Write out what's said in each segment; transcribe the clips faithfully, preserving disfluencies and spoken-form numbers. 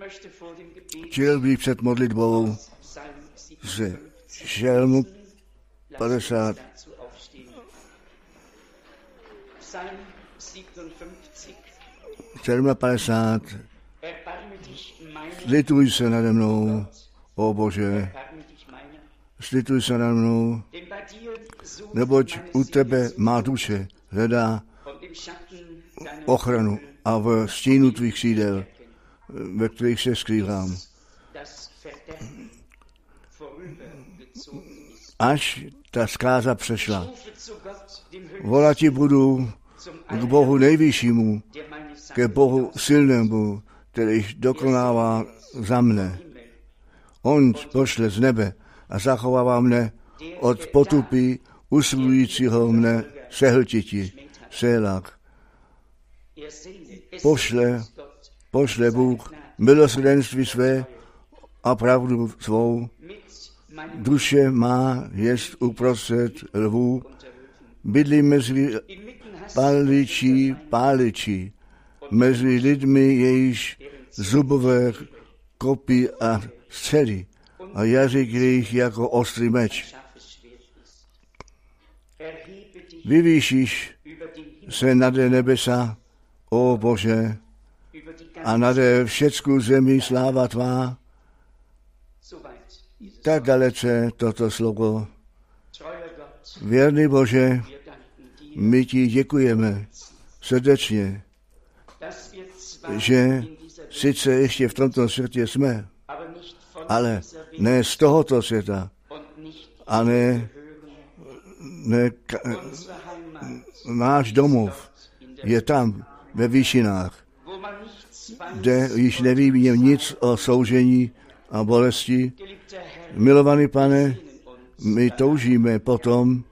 Chtěl bych před modlitbou ze žalmu padesát padesát sedm. Slituj se nade mnou, o Bože, slituj se nade mnou, neboť u tebe má duše hledá ochranu a v stínu tvých křídel, ve kterých se skrývám. Až ta zkáza přešla, volati budu k Bohu nejvyššímu, ke Bohu silnému, který dokonává za mne. On pošle z nebe a zachovává mne od potupy usilujícího mne sehltiti, sélak. Pošle, pošle Bůh milosrdenství své a pravdu svou. Duše má jest uprostřed lvů, bydlí mezi páličí, páličí, mezi lidmi, jejíž zubové kopí a střely a jazyk jejich jako ostrý meč. Vyvýšíš se nade nebesa, o Bože, a nade všeckou zemi sláva tvá. Tak dalece toto slovo. Věrný Bože, my ti děkujeme srdečně, že sice ještě v tomto světě jsme, ale ne z tohoto světa a ne, ne náš domov je tam ve výšinách, kde již nevíme nic o soužení a bolesti. Milovaný Pane, my toužíme potom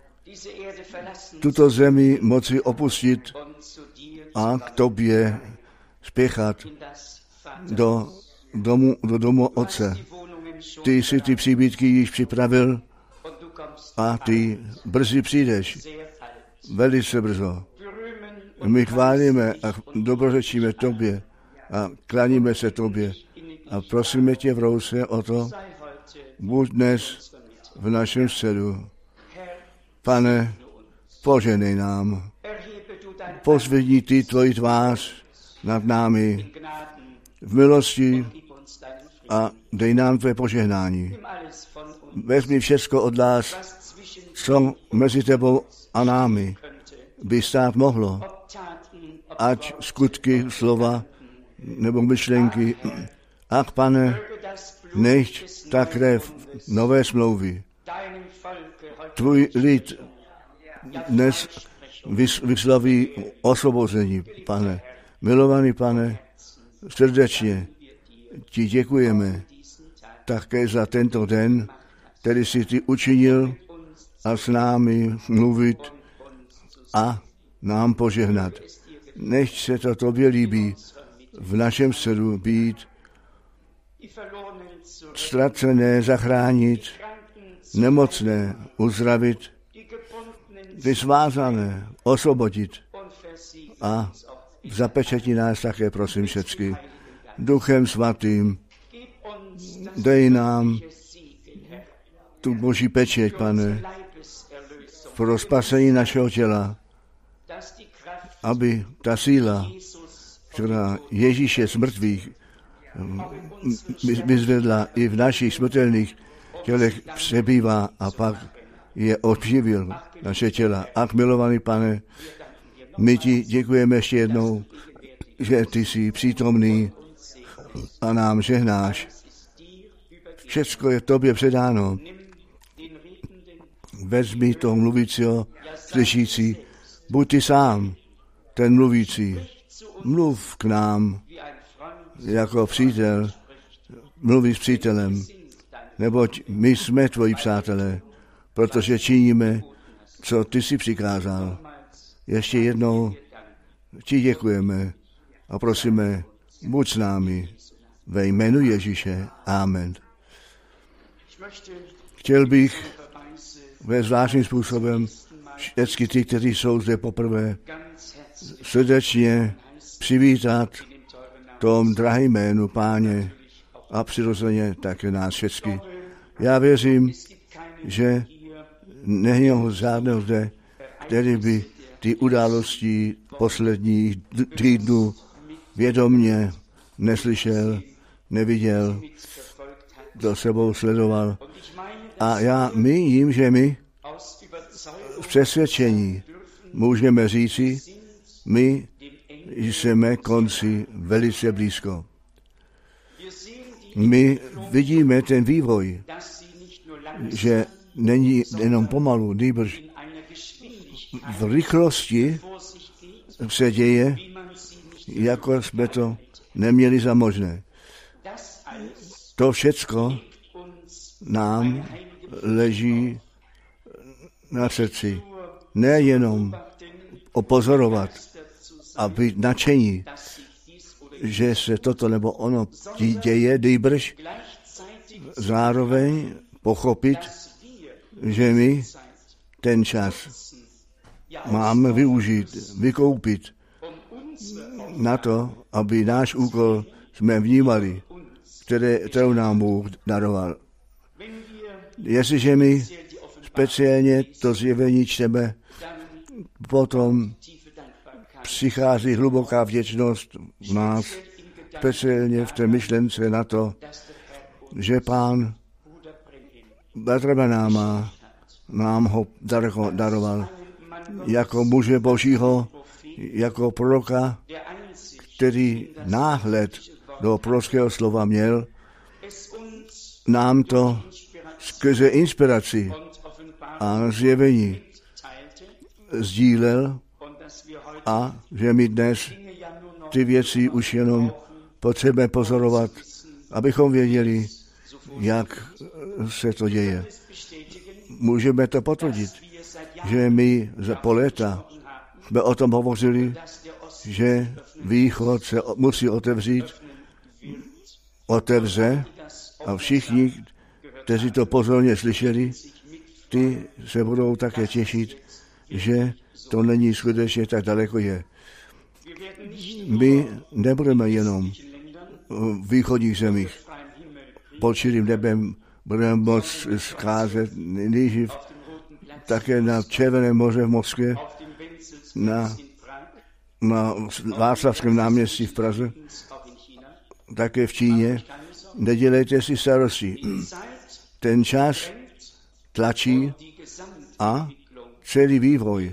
tuto zemi moci opustit a k tobě spěchat do domu, do domu Otce. Ty si ty příbytky již připravil a ty brzy přijdeš. Velice brzo. My chválíme a dobrořečíme tobě a klaníme se tobě a prosíme tě v rouse o to, buď dnes v našem středu. Pane, poženej nám. Pozvedni ty tvoji tvář nad námi v milosti a dej nám tvé požehnání. Vezmi všecko od nás, co mezi tebou a námi by stát mohlo, ať skutky, slova nebo myšlenky. Ach, Pane, nechť ta krev nové smlouvy tvůj lid dnes vysloví osvobození, Pane. Milovaný Pane, srdečně ti děkujeme také za tento den, který jsi ty učinil a s námi mluvit a nám požehnat. Nechť se to tobě líbí v našem středu být, ztracené zachránit, nemocné uzdravit, ty svázané osvobodit a zapečetí nás také, prosím, všecky. Duchem svatým dej nám tu boží pečeť, Pane, pro spasení našeho těla, aby ta síla, která Ježíše z mrtvých vyzvedla i v našich smrtelných tělech přebývá a pak je odživil naše těla. Ach, milovaný Pane, my ti děkujeme ještě jednou, že ty jsi přítomný a nám žehnáš. Všecko je tobě předáno. Vezmi toho mluvícího, slyšící, buď ty sám, ten mluvící. Mluv k nám jako přítel, mluví s přítelem, neboť my jsme tvoji přátelé, protože činíme, co ty jsi přikázal. Ještě jednou ti děkujeme a prosíme, buď s námi ve jménu Ježíše. Amen. Chtěl bych ve zvláštním způsobem všichni ty, kteří jsou zde poprvé, srdečně přivítat tom drahém jménu Páně a přirozeně také nás všechny. Já věřím, že není žádného zde, který by ty události posledních týdnů vědomně neslyšel, neviděl, do sebou sledoval. A já míním, že my v přesvědčení můžeme říci, my jsme konci velice blízko. My vidíme ten vývoj, že není jenom pomalu, nýbrž v rychlosti se děje, jako jsme to neměli za možné. To všecko nám leží na srdci. Nejenom opozorovat a být nadšení, že se toto nebo ono děje, nýbrž zároveň pochopit, že my ten čas máme využít, vykoupit na to, aby náš úkol jsme vnímali, které, kterou nám Bůh daroval. Jestliže my speciálně to zjevení čteme, potom přichází hluboká vděčnost v nás, speciálně v té myšlence na to, že Pán Bratra Branhama nám ho daroval jako muže Božího, jako proroka, který náhled do prorockého slova měl, nám to skrze inspiraci a zjevení sdílel a že my dnes ty věci už jenom potřebujeme pozorovat, abychom věděli, jak se to děje. Můžeme to potvrdit, že my po léta jsme o tom hovořili, že východ se musí otevřít, otevře a všichni, kteří to pozorně slyšeli, ty se budou také těšit, že to není skutečně tak daleko je. My nebudeme jenom v východních zemích. Pod širým nebem budeme moct scházet nejžív také na Červeném moře v Moskvě, na, na Václavském náměstí v Praze, také v Číně. Nedělejte si starosti. Ten čas tlačí a celý vývoj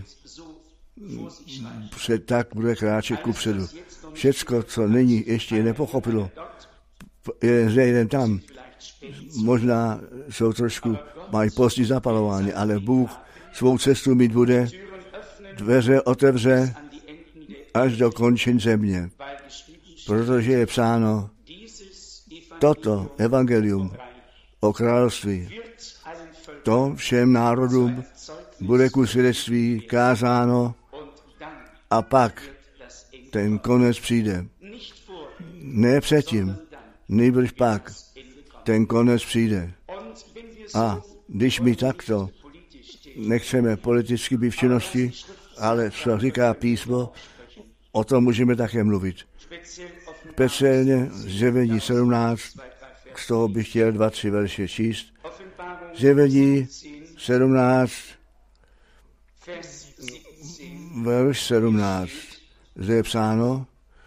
se tak bude kráčet kupředu. Všecko, co není ještě nepochopilo, je zde jeden tam. Možná jsou trošku, mají pozdní zapalování, ale Bůh svou cestu mít bude, dveře otevře až do končin země. Protože je psáno, toto evangelium o království, to všem národům bude ku svědectví kázáno a pak ten konec přijde. Ne předtím, nejbrž pak ten konec přijde. A když my takto nechceme politicky být v činnosti, ale co říká písmo, o tom můžeme také mluvit. Speciálně zjevení sedmnáct, z toho bych chtěl dva, tři verše číst. Zjevení sedmnáct, verš sedmnáct, zde je psáno,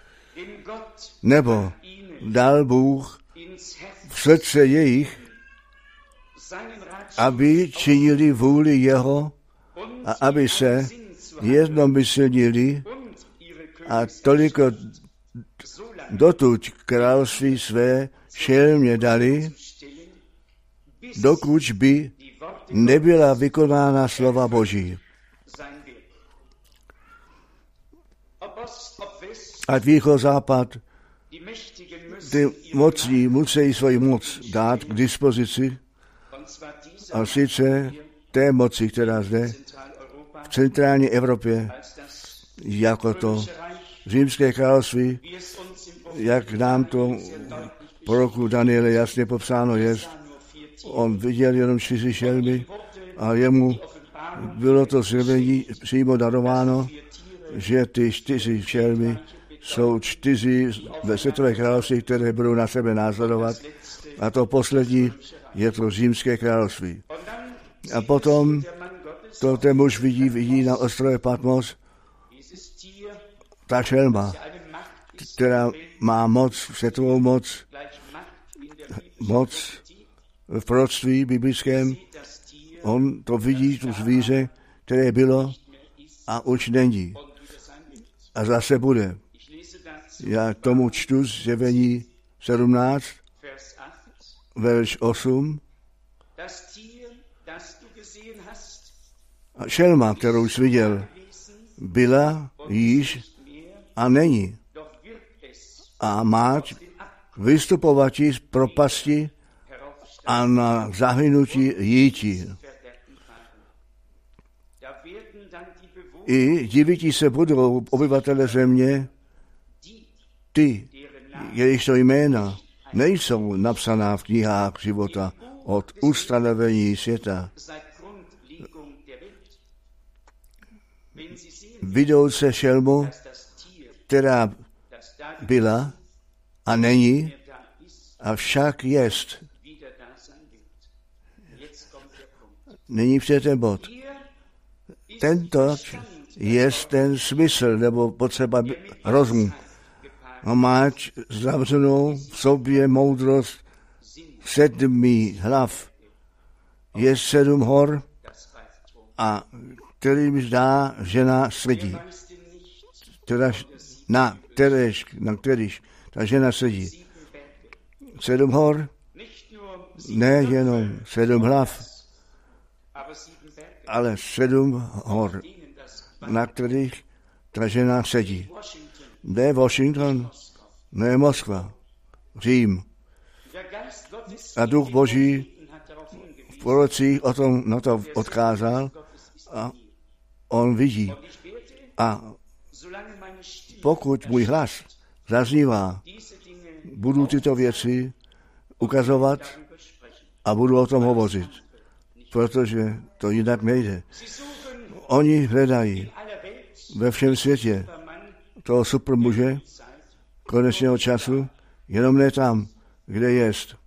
nebo dal Bůh v srdce jejich, aby činili vůli jeho a aby se jednomyslnili a toliko dotud království své šelmě dali, dokud by nebyla vykonána slova Boží. Ať východ, západ, ty mocní musí svoji moc dát k dispozici, a sice té moci, která zde v centrální Evropě, jako to římské království, jak nám to po roku Daniele jasně popsáno je, on viděl jenom čtyři šelmy a jemu bylo to zjevení přímo darováno, že ty čtyři šelmy jsou čtyři ve světové království, které budou na sebe následovat. A to poslední je to římské království. A potom to ten muž vidí, vidí na ostrově Patmos ta šelma, která má moc, světovou moc, moc v proroctví biblickém. On to vidí, tu zvíře, které bylo a už není. A zase bude. Já tomu čtu z Zjevení sedmnáct, verš osm. A šelma, kterou jsi viděl, byla již a není. A má vystupovat z propasti a na zahynutí jíti. I divití se budou obyvatele země, ty, jejichž jména nejsou napsaná v knihách života od ustanovení světa. Vidou se šelmu, která byla a není, avšak jest. Nyní přijde ten bod. Tento je ten smysl, nebo potřeba rozum. A máč zavřenou v sobě moudrost sedmi hlav. Je sedm hor, a kterým zdá žena sedí. Teda na kteréž, na kterýž ta žena sedí. Sedm hor, ne jenom sedm hlav, ale sedm hor, na kterých ta žena sedí. Ne Washington, ne Moskva, Řím. A Duch Boží v prorocích o tom na to odkázal a on vidí. A pokud můj hlas zaznívá, budu tyto věci ukazovat a budu o tom hovořit, protože to jinak nejde. Oni hledají ve všem světě toho supermuže konečného času, jenom ne tam, kde jest.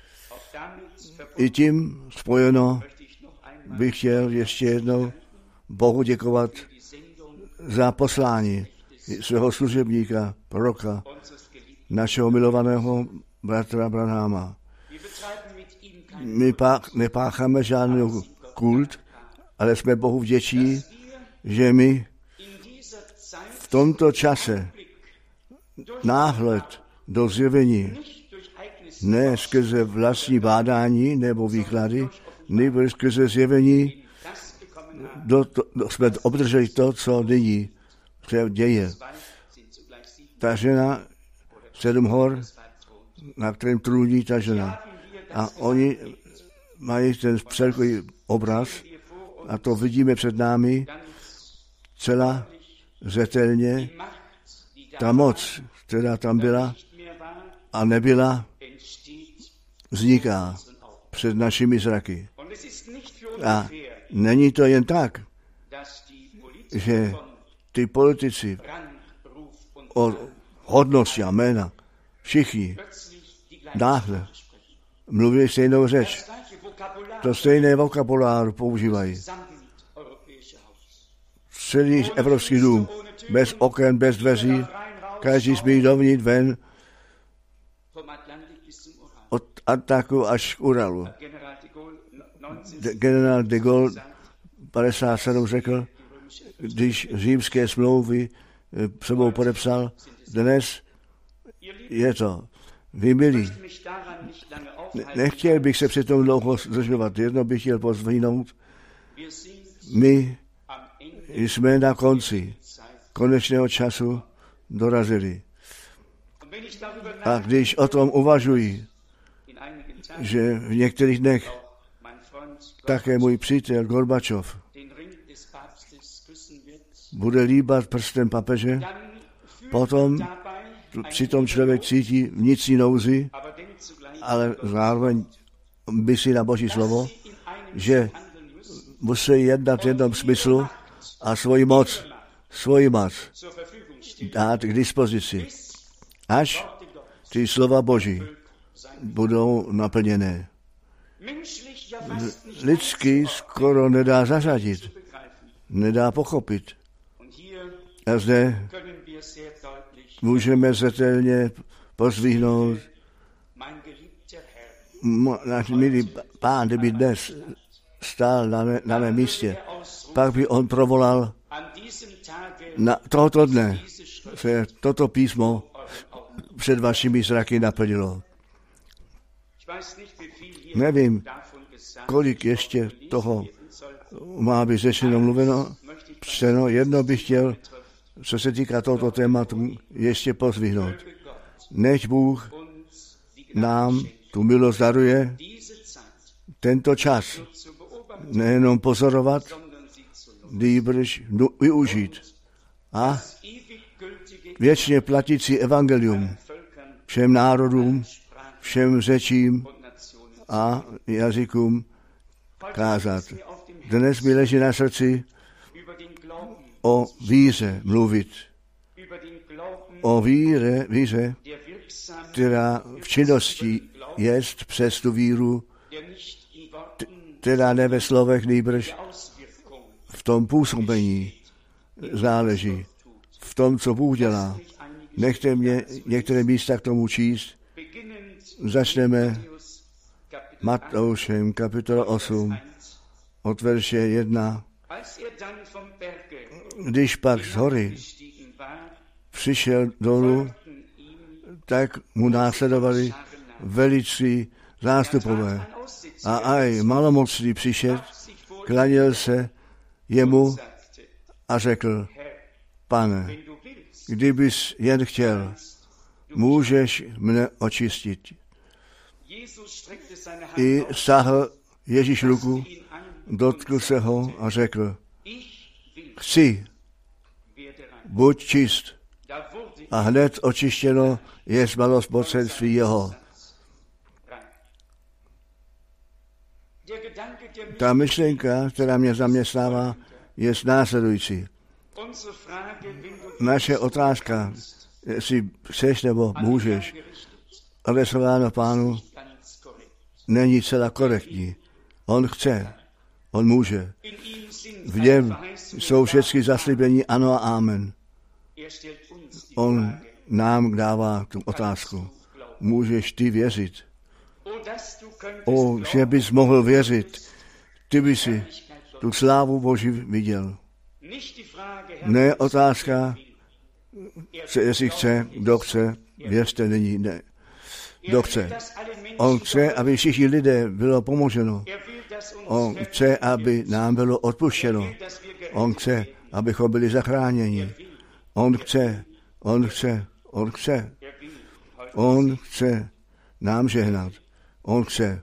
I tím spojeno bych chtěl ještě jednou Bohu děkovat za poslání svého služebníka, proroka, našeho milovaného bratra Branhama. My pak nepácháme žádný kult, ale jsme Bohu vděční, že my v tomto čase náhled do zjevení, ne skrze vlastní bádání nebo výklady, nebo skrze zjevení, do, do, do, jsme obdrželi to, co nyní se děje. Ta žena, sedm hor, na kterém trůní ta žena. A oni mají ten celkový obraz a to vidíme před námi celá zřetelně. Ta moc, která tam byla a nebyla, vzniká před našimi zraky. A není to jen tak, že ty politici o hodnosti a jména, všichni náhle mluví stejnou řeč. To stejné vokabulář používají. Celý Evropský dům, bez oken, bez dveří, každý smí dovnitř ven, od Atlantiku až k Uralu. De, generál de Gaulle padesát sedm řekl, když římské smlouvy sebou podepsal, dnes je to. Vy milí, nechtěl bych se přitom dlouho zdržovat, jedno bych chtěl pozvinout. My jsme na konci konečného času dorazili. A když o tom uvažuji, že v některých dnech také můj přítel Gorbačov bude líbat prstem papeže, potom přitom člověk cítí vnitřní nouzi, ale zároveň myslí na Boží slovo, že musí jednat v jednom smyslu a svoji moc, svoji moc dát k dispozici, až ty slova Boží budou naplněné. Lidsky skoro nedá zařadit, nedá pochopit. A zde můžeme zřetelně pozdvihnout, náš milý Pán, kdyby dnes stál na, mé, na mém místě, pak by on provolal na tohoto dne se toto písmo před vašimi zraky naplnilo. Nevím, kolik ještě toho má být řečeno, mluveno, přeno. Jedno bych chtěl, co se týká tohoto tématu, ještě pozvihnout. Nechť Bůh nám tu milost daruje, tento čas nejenom pozorovat, nýbrž využít a věčně platící evangelium všem národům, všem řečím a jazykům kázat. Dnes mi leží na srdci o víře mluvit. O víře, víře, která v činnosti jest přes tu víru, která ne ve slovech, nýbrž v tom působení záleží. V tom, co Bůh dělá. Nechte mě některé místa k tomu číst. Začneme Matoušem, kapitola osm, od verše jedna. Když pak z hory přišel dolů, tak mu následovali velicí zástupové. A aj malomocný přišel, klaněl se jemu a řekl, Pane, kdybys jen chtěl, můžeš mne očistit. I sáhl Ježíš ruku, dotkl se ho a řekl, chci, buď čist. A hned očištěno je malospocenství jeho. Ta myšlenka, která mě zaměstnává, je následující. Naše otázka, jestli chceš nebo můžeš, adresováno Pánu, není celá korektní. On chce, on může. V něm jsou všechny zaslíbení ano a amen. On nám dává tu otázku. Můžeš ty věřit? O, že bys mohl věřit, ty by si tu slávu Boží viděl. Ne otázka, jestli chce, kdo chce, věřte, není, ne. Kdo chce. On chce, aby všichni lidé bylo pomoženo. On chce, aby nám bylo odpuštěno. On chce, abychom byli zachráněni. On chce, on chce, on chce. On chce nám žehnat. On chce.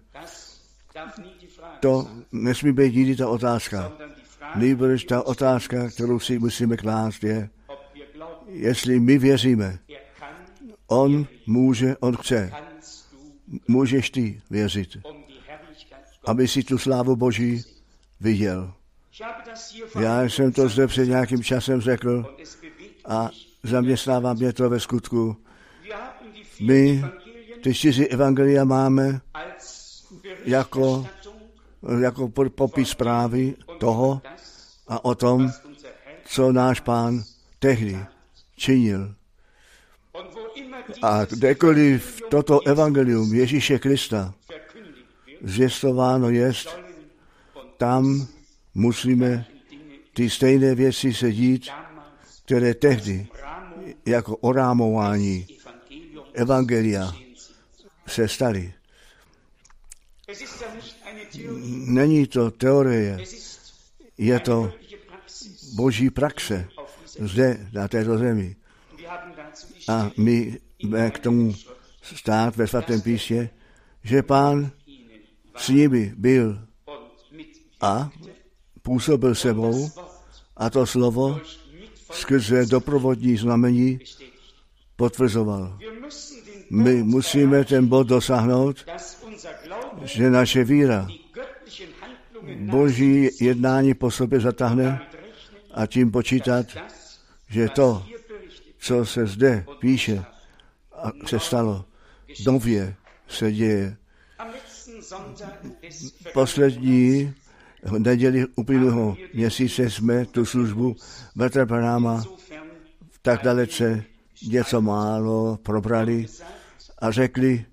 To nesmí být nikdy ta otázka. Nýbrž ta otázka, kterou si musíme klást, je, jestli my věříme. On může, on chce. Můžeš ty věřit, aby si tu slávu Boží viděl. Já jsem to zde před nějakým časem řekl a zaměstnává mě to ve skutku. My ty čtyři evangelia máme jako, jako popis zprávy toho a o tom, co náš Pán tehdy činil. A kdekoliv toto evangelium Ježíše Krista zvěstováno jest, tam musíme ty stejné věci se dít, které tehdy jako orámování evangelia se staly. Není to teorie, je to Boží praxe zde na této zemi. A my k tomu stát ve svatém písmě, že Pán s nimi byl a působil sebou a to slovo skrze doprovodní znamení potvrzoval. My musíme ten bod dosáhnout, že naše víra Boží jednání po sobě zatáhne a tím počítat, že to, co se zde píše a se stalo, nově se děje. Poslední neděli uplynulého měsíce jsme tu službu Bratra Branhama tak dalece něco málo probrali a řekli,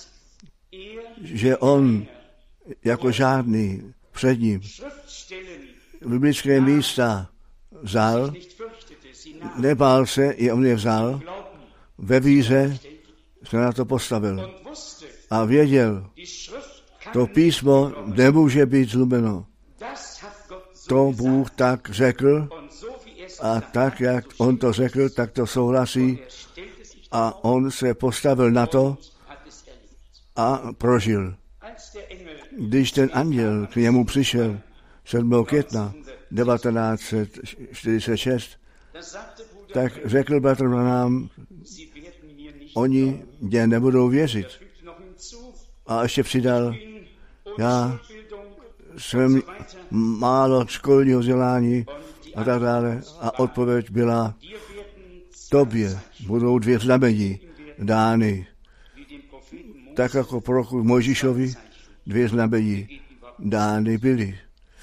že on jako žádný před ním biblické místa vzal, nebál se, i on je vzal, ve víře se na to postavil a věděl, to písmo nemůže být zlubeno. To Bůh tak řekl a tak, jak on to řekl, tak to souhlasí a on se postavil na to a prožil. Když ten anděl k němu přišel sedmého května devatenáct set čtyřicet šest, tak řekl bratr Branham, oni mě nebudou věřit. A ještě přidal, já jsem málo školního vzdělání a tak dále. A odpověď byla, tobě budou dvě znamení dány. Tak jako proroku Mojžíšovi dvě znamení dány byly.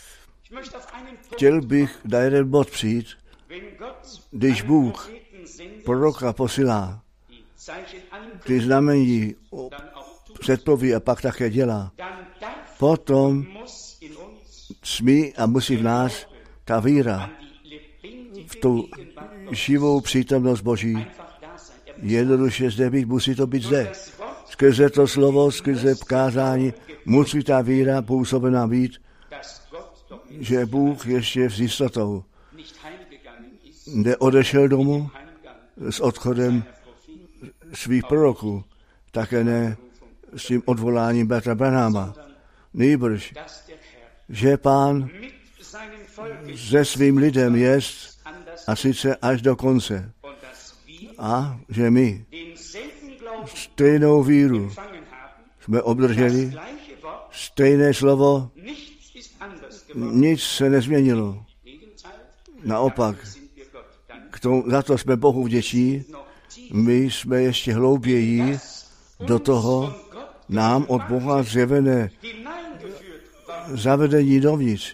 Chtěl bych na jeden bod přijít, když Bůh proroka posílá, ty znamení předpoví a pak také dělá, potom smí a musí v nás ta víra v tu živou přítomnost Boží jednoduše zde být, musí to být zde. Skrze to slovo, skrze kázání musí ta víra působená být, že Bůh ještě s jistotou neodešel domů s odchodem svých proroků, také ne s tím odvoláním bratra Branhama. Nýbrž, že Pán se svým lidem jest a sice až do konce. A že my stejnou víru jsme obdrželi, stejné slovo, nic se nezměnilo. Naopak, k tomu, za to jsme Bohu vděční, my jsme ještě hlouběji do toho nám od Boha zjevené zavedení dovnitř,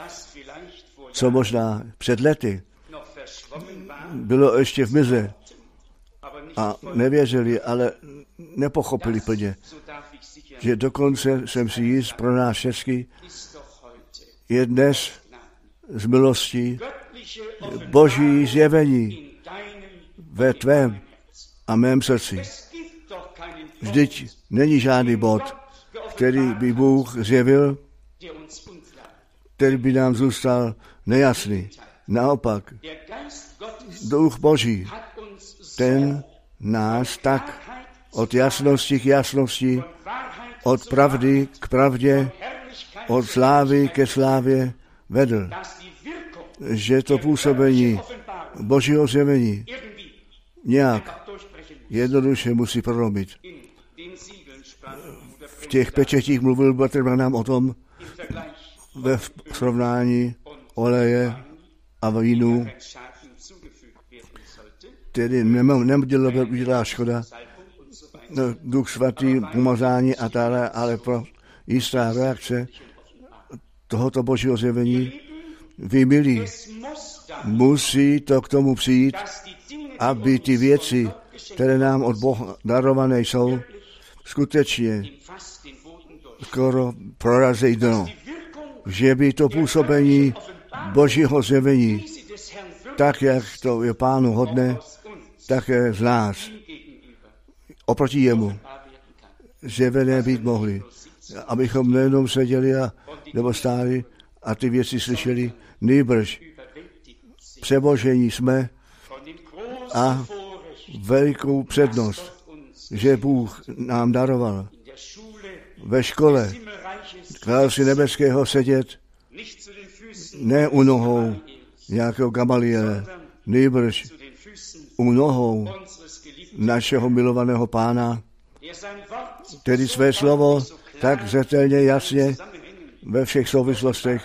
co možná před lety bylo ještě v mize a nevěřili, ale nepochopili plně, že dokonce jsem si jist pro nás všechny je dnes z milostí Boží zjevení ve tvém a mém srdci. Vždyť není žádný bod, který by Bůh zjevil, který by nám zůstal nejasný. Naopak, Duch Boží, ten nás tak od jasnosti k jasnosti, od pravdy k pravdě, od slávy ke slávě vedl, že to působení Božího zjevení nějak jednoduše musí prolomit. V těch pečetích mluvil bratr Branham o tom ve srovnání oleje a vínu, tedy nemělo by být škoda, Duch Svatý, pomazání a tak, ale pro jistá reakce tohoto Božího zjevení, vy milí, musí to k tomu přijít, aby ty věci, které nám od Boha darované jsou, skutečně skoro prorazí dno. Že by to působení Božího zjevení, tak jak to je Pánu hodné, také z nás, oproti jemu, zjevené být mohli. Abychom nejenom seděli a, nebo stáli a ty věci slyšeli, nýbrž přebožení jsme a velikou přednost, že Bůh nám daroval ve škole království nebeského sedět ne u nohou nějakého Gamaliele, nýbrž u nohou našeho milovaného Pána, který své slovo tak zřetelně jasně ve všech souvislostech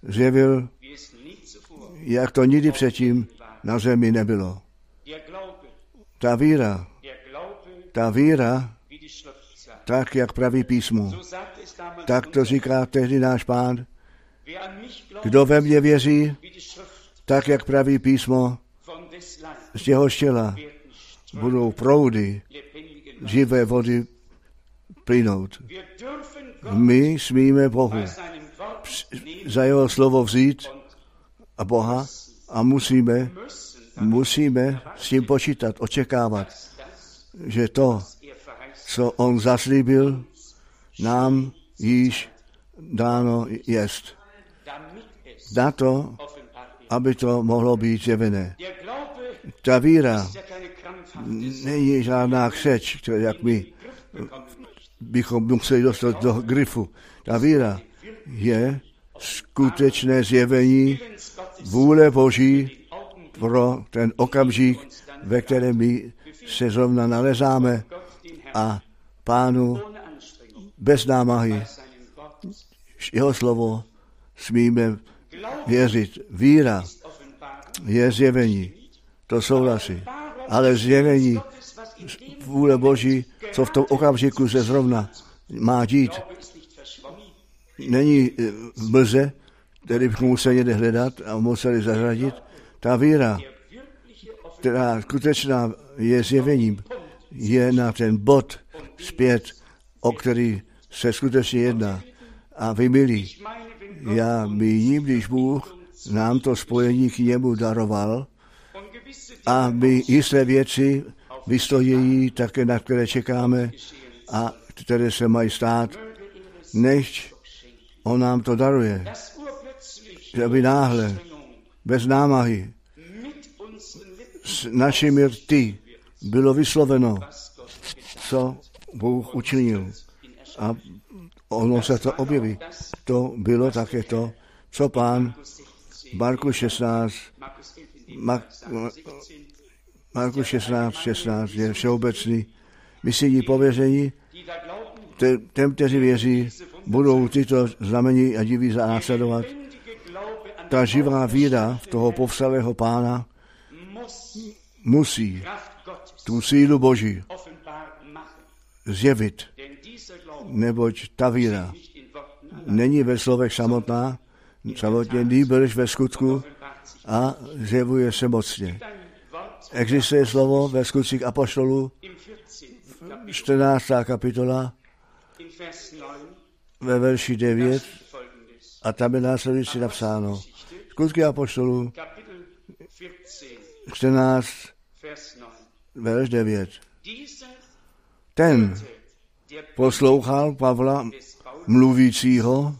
zjevil, jak to nikdy předtím na zemi nebylo. Ta víra, ta víra, tak, jak praví písmo, tak to říká tehdy náš Pán. Kdo ve mně věří, tak, jak praví písmo, z jeho těla budou proudy živé vody plynout. My smíme Bohu za jeho slovo vzít a Boha a musíme, musíme s tím počítat, očekávat, že to, co on zaslíbil, nám již dáno jest. Na to, aby to mohlo být zjevené. Ta víra není žádná křeč, jak my bychom museli dostat do grifu. Ta víra je skutečné zjevení vůle Boží pro ten okamžik, ve kterém my se zrovna nalezáme a Pánu bez námahy jeho slovo smíme věřit. Víra je zjevení, to souhlasí, ale zjevení vůle Boží, co v tom okamžiku se zrovna má dít, není v mlze, který bychom museli někde hledat a museli zařadit. Ta víra, která skutečná je zjevením, je na ten bod zpět, o který se skutečně jedná. A vy, milí, já míním, když Bůh nám to spojení k němu daroval a my jisté věci vystojí také, na které čekáme a které se mají stát, než on nám to daruje. Že by náhle, bez námahy, s našimi rty bylo vysloveno, co Bůh učinil. A ono se to objeví. To bylo také to, co Pán Marku šestnáct, Marku šestnáct, šestnáct je všeobecný. Misijní pověření, těm, kteří věří, budou tyto znamení a divy následovat. Ta živá víra v toho povstalého Pána musí tu sílu Boží zjevit, neboť ta víra není ve slovech samotná, samotně nýbrž ve skutku a zjevuje se mocně. Existuje slovo ve skutcích apoštolů, čtrnáctá kapitola, ve verši devět, a tam je následující napsáno. Skutky apoštolů, čtrnáct, verš devět. Ten poslouchal Pavla mluvícího,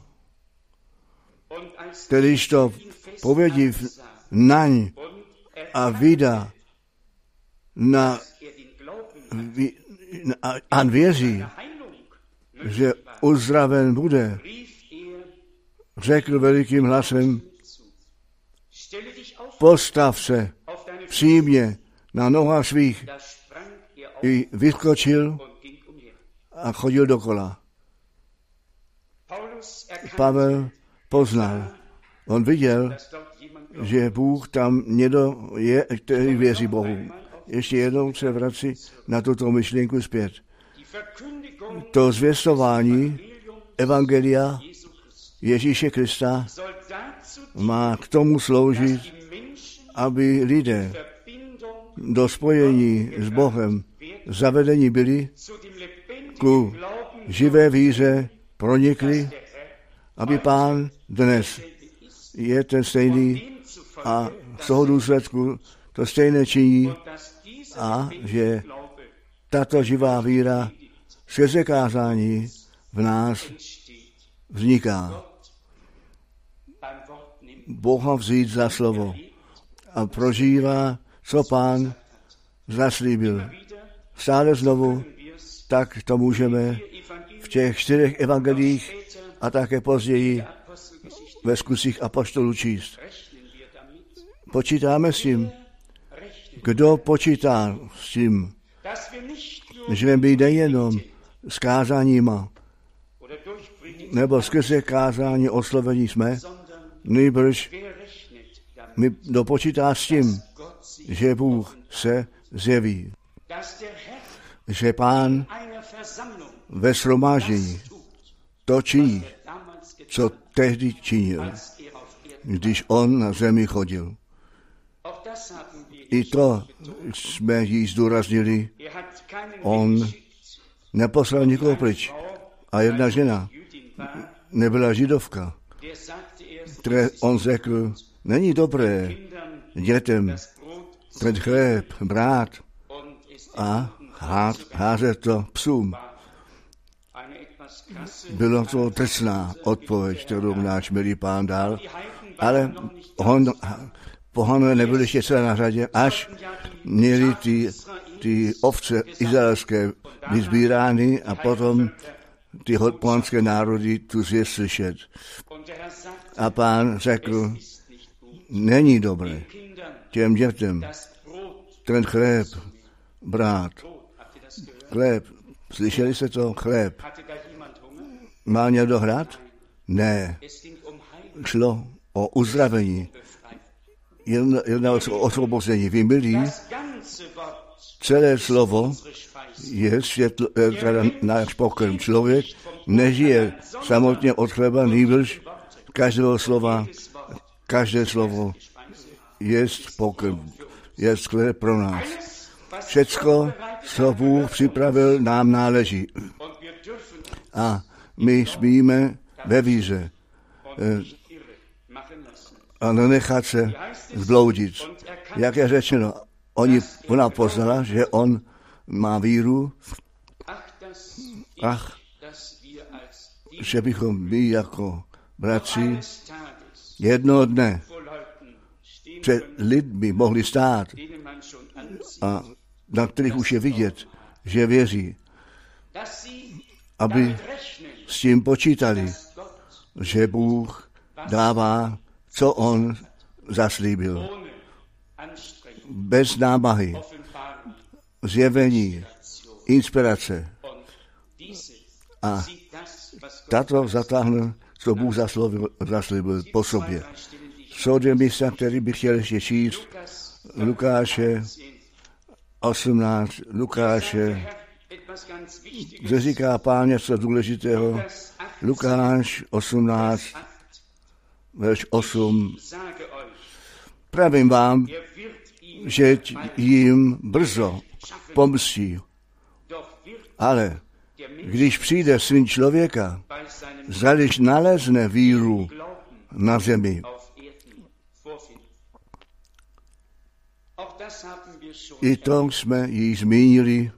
kterýž to povědiv naň a vydá na, na a věří, že uzdraven bude, řekl velikým hlasem, postav se přímě na nohách svých. I vyskočil a chodil dokola. Pavel poznal. On viděl, že Bůh tam někdo je, který věří Bohu. Ještě jednou se vrací na tuto myšlenku zpět. To zvěstování evangelia Ježíše Krista má k tomu sloužit, aby lidé do spojení s Bohem zavedení byli, ku živé víře pronikli, aby Pán dnes je ten stejný a z toho důsledku to stejné činí a že tato živá víra skrze kázání v nás vzniká. Boha vzít za slovo a prožívá, co Pán zaslíbil. Stále znovu, tak to můžeme v těch čtyřech evangelích a také později ve skutcích apoštolů číst. Počítáme s tím. Kdo počítá s tím, že my nejenom s kázáníma, nebo skrze kázání oslovení jsme, nejbrž my dopočítá s tím, že Bůh se zjeví. že Pán ve shromáždění to činí, co tehdy činil, když on na zemi chodil. I to jsme jí zdůraznili. On neposlal nikoho pryč. A jedna žena nebyla židovka, které on řekl, není dobré dětem ten chléb brát a házet to psům. Bylo to drsná odpověď, kterou náš milý Pán dal, ale hon, pohanové nebyly ještě celé na řadě, až měli ty, ty ovce izraelské vyzbírány a potom ty pohanské národy tu zvěst slyšet. A Pán řekl, není dobré těm dětem ten chléb brát. Chléb, slyšeli jste to? Chléb. Má někdo hlad? Ne. Šlo o uzdravení. Jednalo se o osvobození. Vy milí, celé slovo je světlo, teda náš pokrm. Člověk nežije samotně od chleba, nýbrž každého slova, každé slovo je pokrm, je chléb pro nás. Všecko, co Bůh připravil, nám náleží. A my smíme ve víře a nenechat se zbloudit. Jak je řečeno, oni, ona poznala, že on má víru, ach, že bychom my jako bratři jednoho dne před lidmi mohli stát, a na kterých už je vidět, že věří, aby s tím počítali, že Bůh dává, co on zaslíbil. Bez námahy, zjevení, inspirace. A tato zatáhne, co Bůh zaslovil, zaslíbil po sobě. Jsou dvě místa, které bych chtěl ještě číst. Lukáše osmnáct, Lukáše, kde říká Pán něco důležitého. Lukáš osmnáct, verš osm. Pravím vám, že jim brzo pomstí. Ale když přijde Syn člověka, zdališ nalezne víru na zemi. I to jsme již zmínili.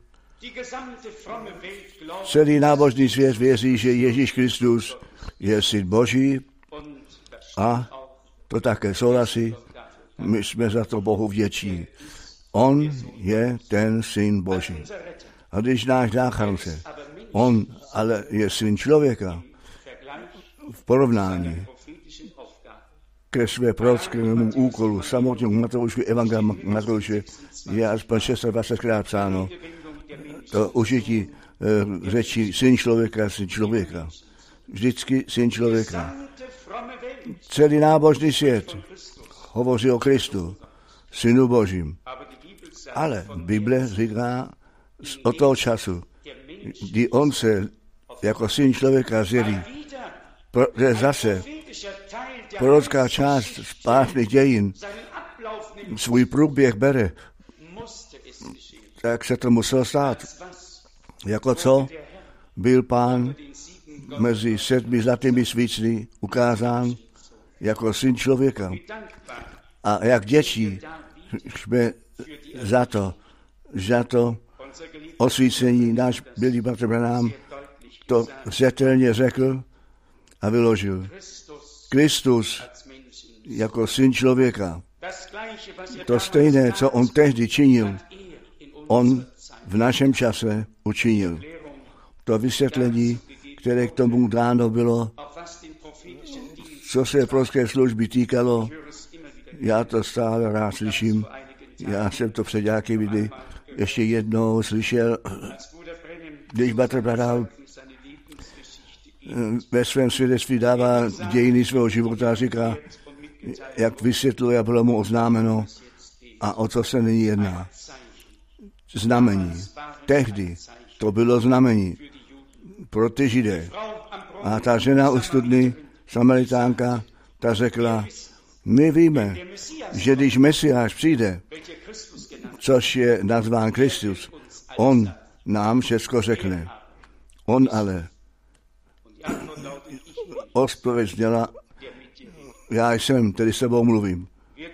Celý nábožný svět věří, že Ježíš Kristus je Syn Boží a to také souhlasí. My jsme za to Bohu vděční. On je ten Syn Boží. A když náš záchránce, on ale je Syn člověka v porovnání ke své prorockému úkolu, samotnému Matoušovi evangeliu Matouše je aspoň dvacet šestkrát psáno. To užití e, řečí Syn člověka, Syn člověka. Vždycky Syn člověka. Celý nábožný svět hovoří o Kristu, Synu Božím. Ale Bible říká od toho času, kdy on se jako Syn člověka zjeví, protože zase prorocká část spásných dějin svůj průběh bere, tak se to muselo stát. Jako co byl Pán mezi sedmi zlatými svícny ukázán jako Syn člověka. A jak děti jsme za to, za to osvícení náš milý bratr Branham to zřetelně řekl a vyložil. Kristus jako Syn člověka. To stejné, co on tehdy činil, on v našem čase učinil. To vysvětlení, které k tomu dáno bylo, co se prorocké služby týkalo, já to stále rád slyším. Já jsem to před nějakými dny ještě jednou slyšel, když bratr Branham ve svém svědectví dává dějiny svého života a říká, jak vysvětluje a bylo mu oznámeno a o co se nyní jedná. znamení. Tehdy to bylo znamení pro ty Židy. A ta žena u studny, Samaritánka, ta řekla, my víme, že když Mesiáš přijde, což je nazván Kristus, on nám všecko řekne. On ale odpověď zněla, já jsem, tedy s tebou mluvím.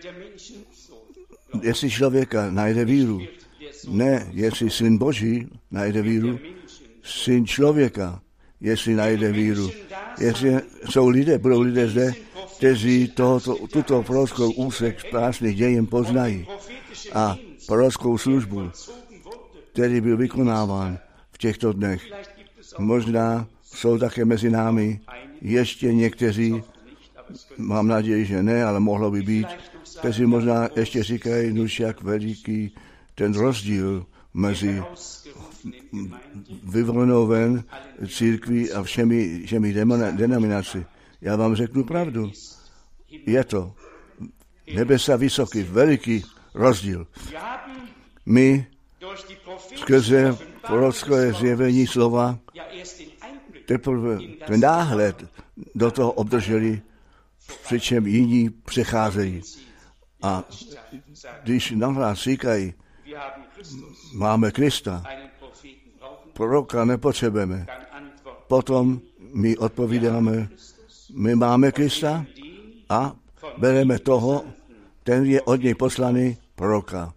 Jestli člověka najde víru, ne, jestli syn Boží najde víru, syn člověka, jestli najde víru. Jestli jsou lidé, budou lidé zde, kteří tohoto, tuto prorockou úsek spásných dějin poznají a prorockou službu, který byl vykonáván v těchto dnech. Možná jsou také mezi námi ještě někteří, mám naději, že ne, ale mohlo by být, kteří možná ještě říkají, nuž jak veliký ten rozdíl mezi vyvolenou ven církví a všemi, všemi denominací. Já vám řeknu pravdu. Je to nebesa vysoký, veliký rozdíl. My skrze prorocké zjevení slova teprve ten náhled do toho obdrželi, přičem jiní přecházejí. A když nahlas říkají, máme Krista, proroka nepotřebujeme, potom my odpovídáme, my máme Krista a bereme toho, ten je od něj poslaný proroka.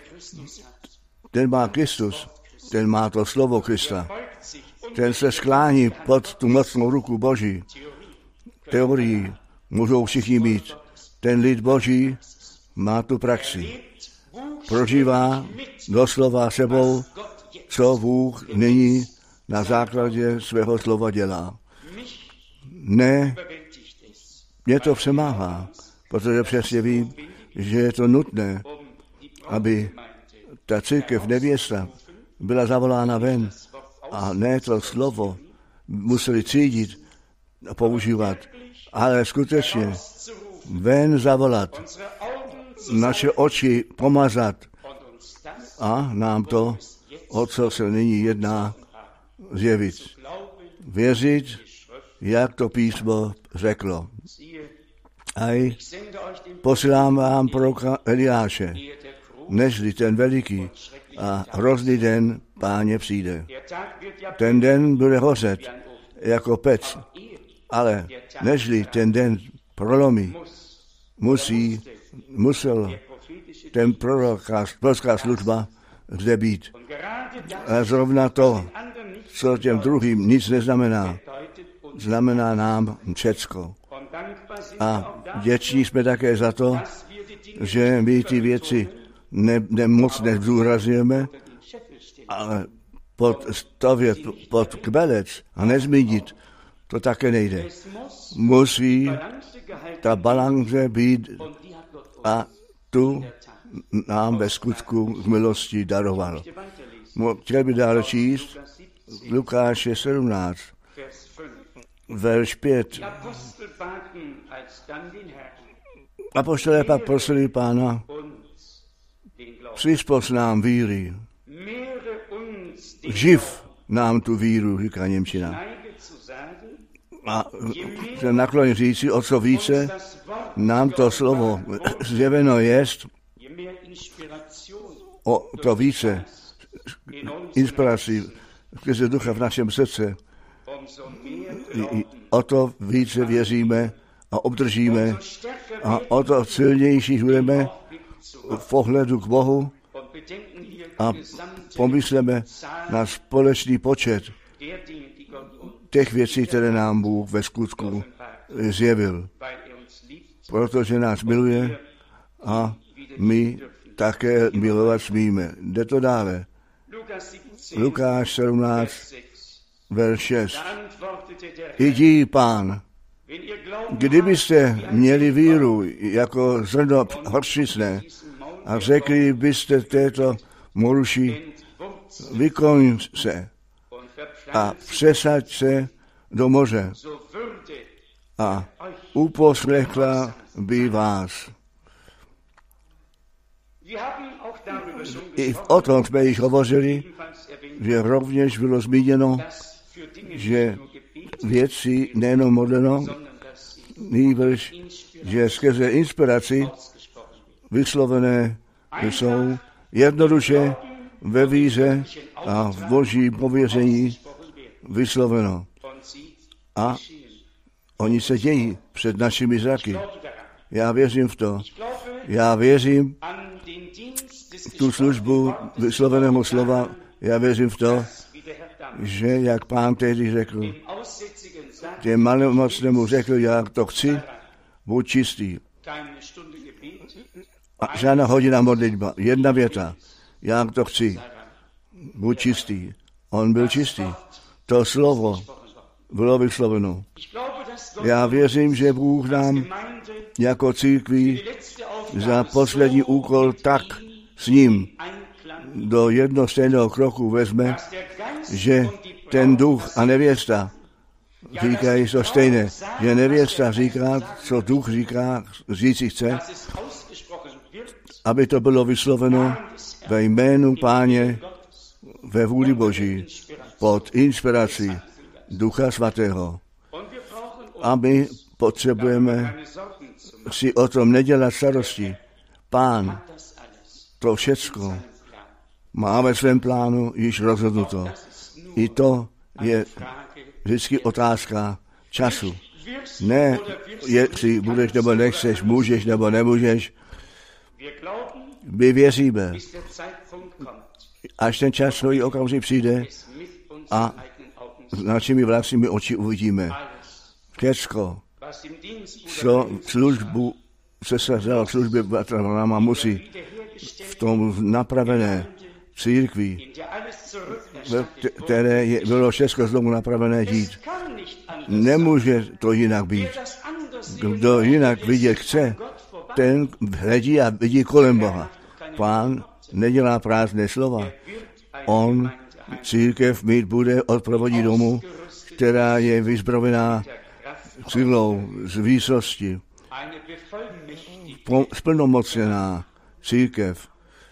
Ten má Kristus, ten má to slovo Krista, ten se sklání pod tu mocnou ruku Boží. Teorii můžou všichni mít. Ten lid Boží má tu praxi. Prožívá doslova sebou, co Bůh nyní na základě svého slova dělá. Ne, mě to přemáhá, protože přesně vím, že je to nutné, aby ta církev nevěsta byla zavolána ven a ne to slovo museli cítit a používat, ale skutečně ven zavolat, naše oči pomazat a nám to, o co se nyní jedná, zjevit. Věřit, jak to písmo řeklo. A posílám vám proroka Eliáše, nežli ten veliký a hrozný den Páně přijde. Ten den bude hořet jako pec, ale nežli ten den prolomí, musí, musel ten prorocká, prorocká služba zde být. A zrovna to, co těm druhým nic neznamená, znamená nám všecko. A vděční jsme také za to, že my ty věci ne, ne moc nezdůrazňujeme, ale pod stavět, pod kbelec a nezmínit, to také nejde. Musí ta balance být a tu nám ve skutku z milosti daroval. Chtěl by dále číst Lukáše sedmnáct, verš pět. Apoštolé pak prosili Pána, přizpos nám víry. Živ nám tu víru, říká němčina. A se nakloní říci, o co více nám to slovo zjeveno jest, o to více inspirací skrze ducha v našem srdce, o to více věříme a obdržíme a o to silnější budeme v pohledu k Bohu a pomysleme na společný počet těch věcí, které nám Bůh ve skutku zjevil. Protože nás miluje a my také milovat smíme. Jde to dále. Lukáš sedmnáct, verš šest. Jdi, Pán, kdybyste měli víru jako zrno hořčicné a řekli byste této moruši, vykoň se a přesaď se do moře a uposlechla by vás. I o tom jsme již hovořili, že rovněž bylo zmíněno, že věci nejenom modleno, nýbrž, že skrze inspiraci vyslovené jsou jednoduše ve víře a v boží pověření vysloveno. A oni se dějí před našimi zraky. Já věřím v to. Já věřím v tu službu vysloveného slova. Já věřím v to, že jak Pán tehdy řekl, těm malomocnému řekl, já to chci, buď čistý. A žádná hodina modlitba, jedna věta, já to chci, buď čistý. On byl čistý. To slovo bylo vysloveno. Já věřím, že Bůh nám jako církví za poslední úkol tak s ním do jednoho stejného kroku vezme, že ten duch a nevěsta říkají to stejné, že nevěsta říká, co duch říká, říci chce, aby to bylo vysloveno ve jménu Páně, ve vůli Boží, pod inspirací Ducha Svatého. A my potřebujeme si o tom nedělat starosti. Pán to všecko má ve svém plánu již rozhodnuto. I to je vždycky otázka času. Ne, jestli budeš nebo nechceš, můžeš nebo nemůžeš. My věříme, až ten čas svůj okamžik přijde a s našimi vlastními oči uvidíme. Všecko, co službu se sazalo, služby Batrama musí v tom napravené církvi, které je, bylo všechno znovu napravené dít. Nemůže to jinak být. Kdo jinak vidět chce, ten hledí a vidí kolem Boha. Pán nedělá prázdné slova. On církev mít bude od provodí domů, která je vyzbrojená silou z výsosti. Splnomocněná církev.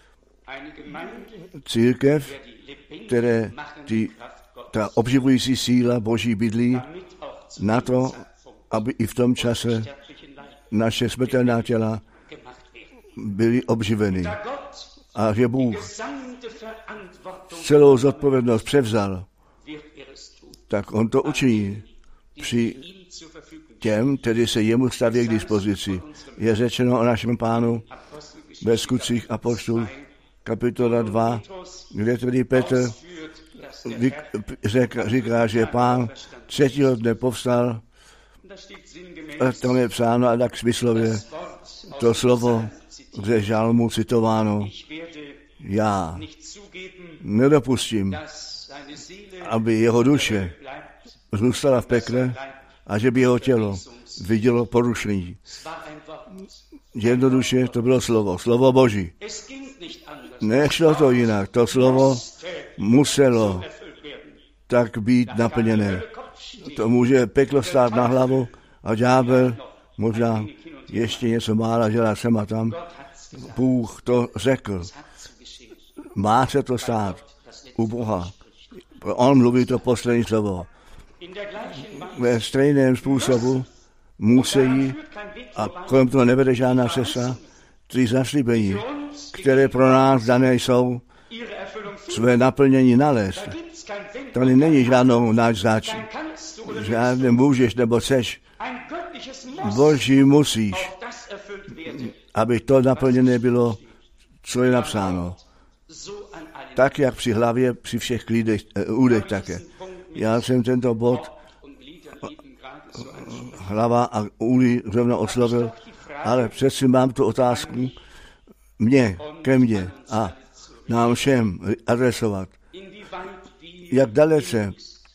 Církev, které ty, ta obživující síla Boží bydlí na to, aby i v tom čase naše smrtelná těla byly obživeny. A že Bůh celou zodpovědnost převzal, tak on to učiní při těm, který se jemu staví k dispozici. Je řečeno o našem Pánu ve Skutcích apoštolů kapitola dva, kde tedy Petr říká, že Pán třetího dne povstal, a tam je psáno a tak smyslově to slovo ze žalmu citováno. Já nedopustím, aby jeho duše zůstala v pekle a že by jeho tělo vidělo porušení. Jednoduše to bylo slovo, slovo Boží. Nešlo to jinak, to slovo muselo tak být naplněné. To může peklo stát na hlavu a ďábel možná ještě něco mála dělá sem a tam. Bůh to řekl. Má se to stát u Boha. On mluví to poslední slovo. Ve stejném způsobu musí, a kolem toho nevede žádná cesta, ty zaslíbení, které pro nás dané jsou, své naplnění nalézt. Tady není žádnou náš zač. Žádné můžeš nebo chceš. Boží musíš, aby to naplněné bylo, co je napsáno. Tak, jak při hlavě, při všech klídech, údech také. Já jsem tento bod hlava a údy rovno oslovil, ale přeci mám tu otázku mně, ke mně a nám všem adresovat. Jak dalece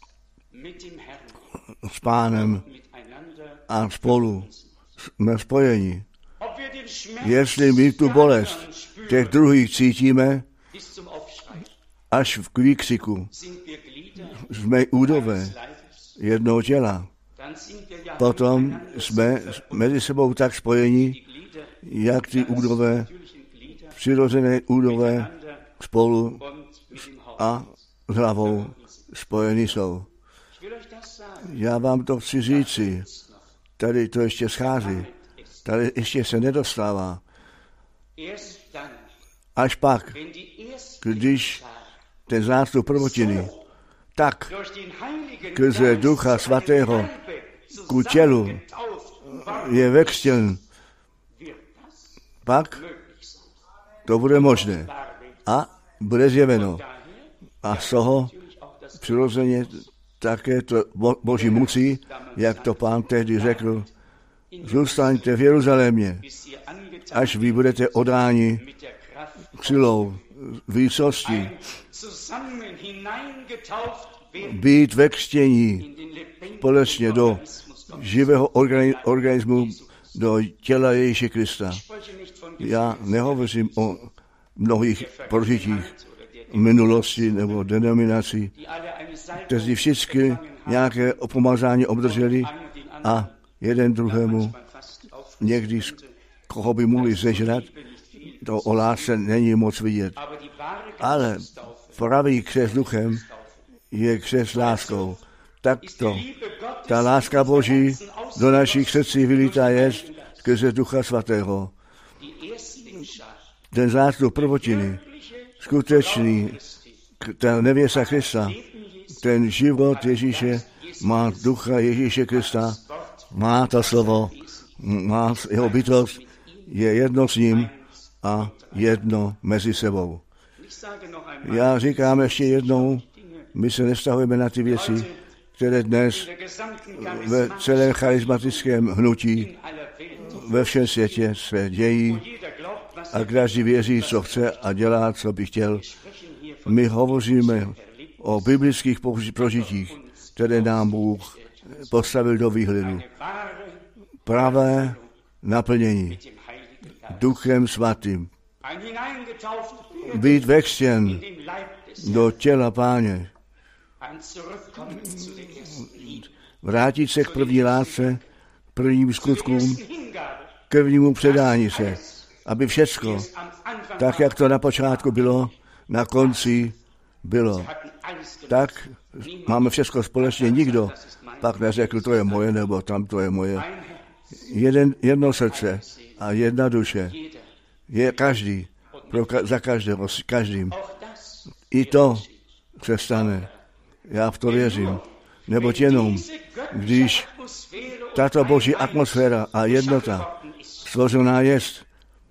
s Pánem a spolu jsme spojeni. Jestli my tu bolest těch druhých cítíme, až v výkřiku jsme údové jednoho těla, potom jsme mezi sebou tak spojeni, jak ty údové přirozené údové spolu a s hlavou spojení jsou. Já vám to chci říci, tady to ještě schází, tady ještě se nedostává. Až pak, když ten zástup prvotiny tak skrze Ducha Svatého ku tělu je vekřtěn, pak to bude možné a bude zjeveno. A z toho přirozeně také to Boží musí, jak to Pán tehdy řekl, zůstaňte v Jeruzalémě, až vy budete odáni silou výsosti, být ve křtění společně do živého organismu, do těla Ježíše Krista. Já nehovořím o mnohých prožitích minulosti nebo denominací, kteří všichni nějaké pomazání obdrželi a jeden druhému někdy, koho by mohli zežrat, to o lásce není moc vidět. Ale pravý křest duchem je křest láskou. Tak to, ta láska Boží do našich srdcí vylítá jest skrze Ducha Svatého. Ten zástup prvotiny, skutečný, ta nevěsta Krista, ten život Ježíše má Ducha Ježíše Krista, má to slovo, má jeho bytost, je jedno s ním a jedno mezi sebou. Já říkám ještě jednou, my se nevztahujeme na ty věci, které dnes ve celém charismatickém hnutí ve všem světě se dějí a každý věří, co chce a dělá, co by chtěl. My hovoříme o biblických prožitích, které nám Bůh postavil do výhledu. Pravé naplnění Duchem Svatým. Být vekřtěn do těla Páně. Vrátit se k první lásce, prvním skutkům, k prvnímu předání se, aby všecko, tak jak to na počátku bylo, na konci bylo. Tak máme všecko společně, nikdo pak neřekl, to je moje, nebo tam to je moje. Jeden, jedno srdce a jedna duše. Je každý, pro ka- za každého, s každým. I to se stane. Já v to věřím. Neboť jenom, když tato boží atmosféra a jednota stvořená jest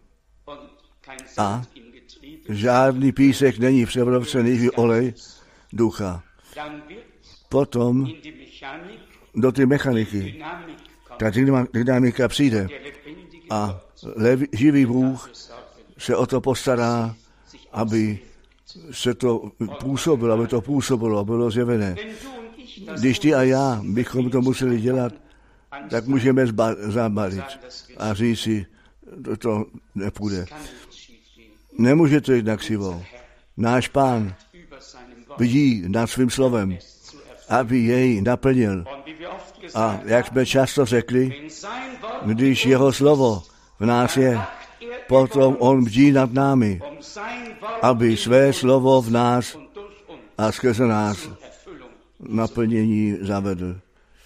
a žádný písek není převroucený v olej ducha, potom do ty mechaniky ta dynamika přijde a lev, živý Bůh se o to postará, aby se to působilo, aby to působilo a bylo zjevené. Když ty a já bychom to museli dělat, tak můžeme zba- zabalit a říct si, to, to nepůjde. Nemůže to jít na křivou. Náš Pán vidí nad svým slovem, aby jej naplnil. A jak jsme často řekli, když jeho slovo v nás je, potom on bdí nad námi, aby své slovo v nás a skrze nás naplnění zavedl.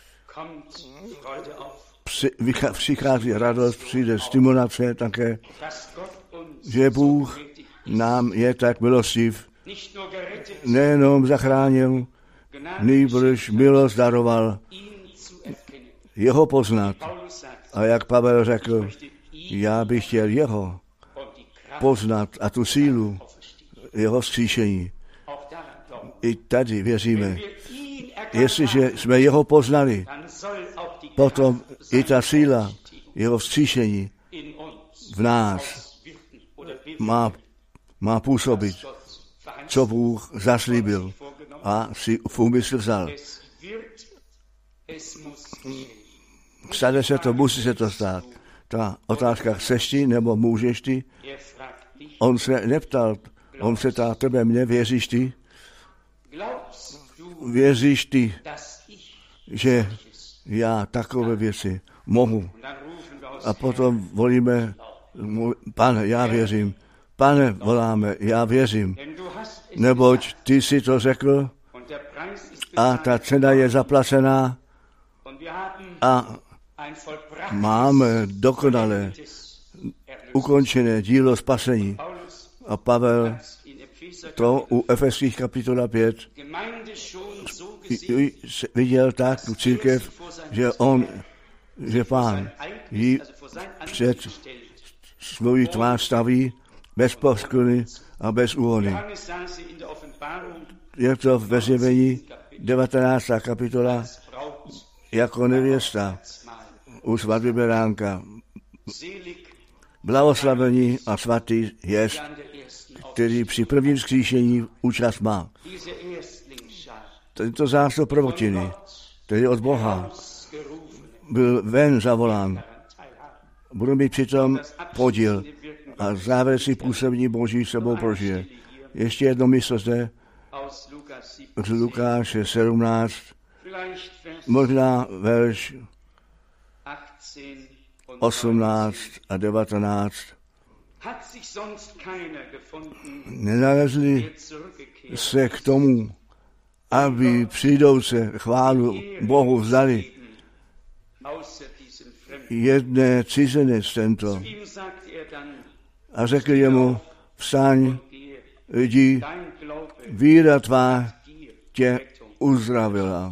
Při, přichází radost, přijde stimulace také, že Bůh nám je tak milostiv, nejenom zachránil, nýbrž milost daroval, jeho poznat. A jak Pavel řekl, já bych chtěl jeho poznat a tu sílu jeho vzkříšení. I tady věříme. Jestliže jsme jeho poznali, potom i ta síla jeho vzkříšení v nás má, má působit, co Bůh zaslíbil a si v úmysl vzal. Stane se to, musí se to stát. Ta otázka, chceš ty nebo můžeš ty? On se neptal, on se ptá tebe, mně, věříš ty? Věříš ty, že já takové věci mohu? A potom volíme, Pane, já věřím, Pane, voláme, já věřím, neboť ty jsi to řekl a ta cena je zaplacená a máme dokonalé ukončené dílo spasení. A Pavel to u Efeských kapitola pět viděl tak tu církev, že on, že Pán ji před svou tvář staví bez poskvrny a bez úhony. Je to ve Zjevení devatenáctá kapitola jako nevěsta u svatby beránka. Blahoslavení a svatý jest, který při prvním vzkříšení účast má. Tento zástup prvotiny, který od Boha byl ven zavolán, budu mít přitom podíl a závěrečný působní Boží sebou prožije. Ještě jedno místo zde, z Lukáše sedmnáct, možná verš osmnáct a devatenáct. Nenalezli se k tomu, aby přijdouce chválu Bohu vzdali. Jedné cizinec tento a řekl jemu, vstaň, jdi, víra tvá tě uzdravila.